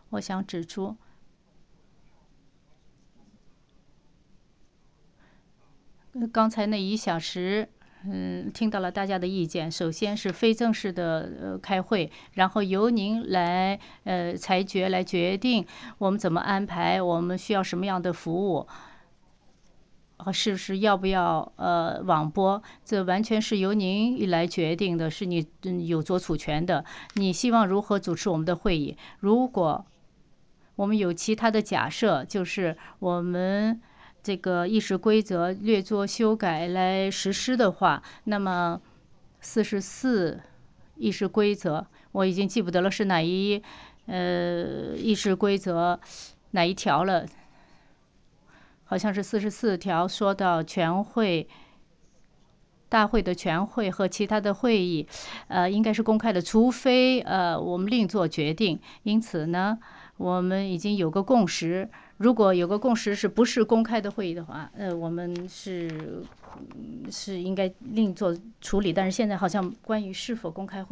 我想指出，刚才那1小时，听到了大家的意见。首先是非正式的开会，然后由您来裁决来决定我们怎么安排，我们需要什么样的服务，是不是要不要网播，这完全是由您来决定的，是你有作主权的。你希望如何主持我们的会议？如果我们有其他的假设，就是我们这个议事规则略作修改来实施的话，那么44议事规则，我已经记不得了是哪一议事规则哪一条了，好像是44条，说到全会。大会的全会和其他的会议，应该是公开的，除非我们另做决定。因此呢，我们已经有个共识。如果有个共识是不是公开的会议的话，我们是应该另做处理。但是现在好像关于是否公开会。